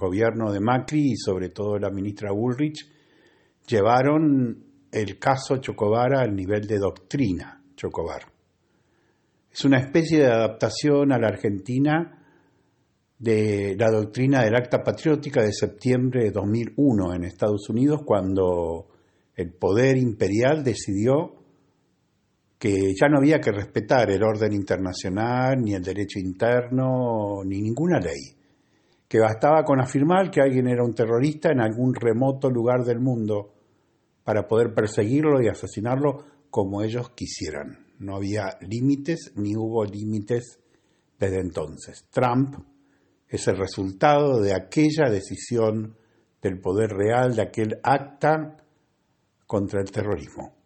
gobierno de Macri y sobre todo la ministra Bullrich llevaron el caso Chocobar al nivel de doctrina Chocobar. Es una especie de adaptación a la Argentina de la doctrina del Acta Patriótica de septiembre de 2001 en Estados Unidos, cuando el poder imperial decidió que ya no había que respetar el orden internacional, ni el derecho interno, ni ninguna ley, que bastaba con afirmar que alguien era un terrorista en algún remoto lugar del mundo para poder perseguirlo y asesinarlo como ellos quisieran. No había límites, ni hubo límites desde entonces. Trump es el resultado de aquella decisión del poder real, de aquel acta contra el terrorismo.